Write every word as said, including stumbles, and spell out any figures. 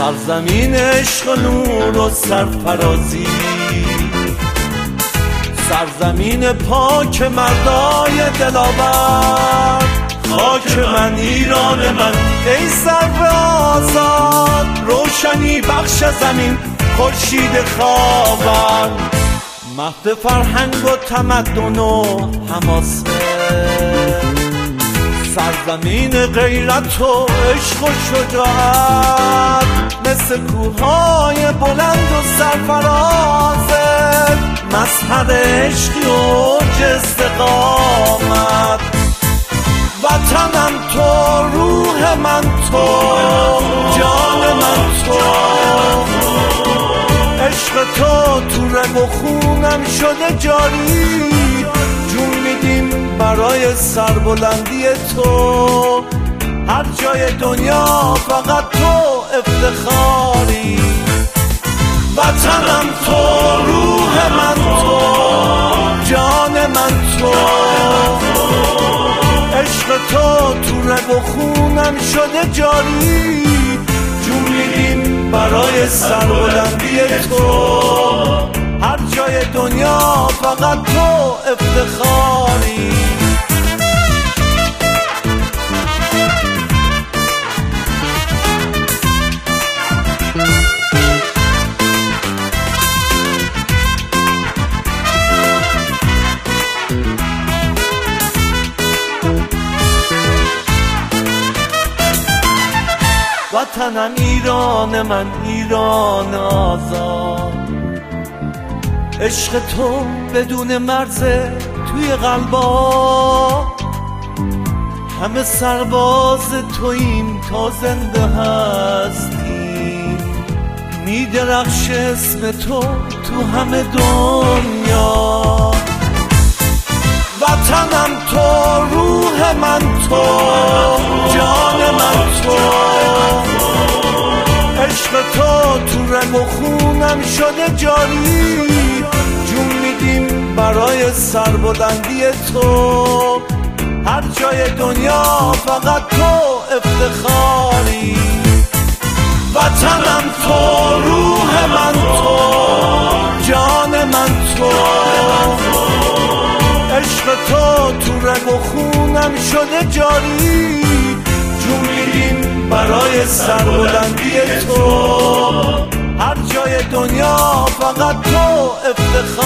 سرزمین عشق و نور و سرفرازی، سرزمین پاک مردای دلاور، خاک من ایران من ای سرو آزاد، روشنی بخش زمین خورشید خاور، مهد فرهنگ و تمدن و حماسه، سرزمین غیرت و عشق و شجاعت، مثل کوههای بلند و سرفرازت، مظهر عشقی و استقامت. وطنم تو، روح من تو، جان من تو، عشق تو تو رگ و خونم شده جاری، جون میدیم برای سربلندی تو، هر جای دنیا فقط تو افتخاری. وطنم تو، روح من تو، جان من تو، عشق تو تو رگ و خونم شده جاری، جون میدیم برای سربلندی تو، هر جای دنیا فقط تو افتخاری. وطنم ایران من، ایران آزاد، عشق تو بدون مرزه توی قلبا، همه سرباز توییم تا زنده هستیم، میدرخش اسم تو تو همه دنیا. وطنم تو، روح من تو، جان من تو، عشق تو تو رگ و خونم شده جاری، جون میدیم برای سربلندی تو، هر جای دنیا فقط تو افتخاری. وطنم تو، روح من تو، جان من تو، عشق تو تو رگ و خونم شده جاری، جون میدیم برای سربلندی تو، هر جای دنیا فقط تو افتخار.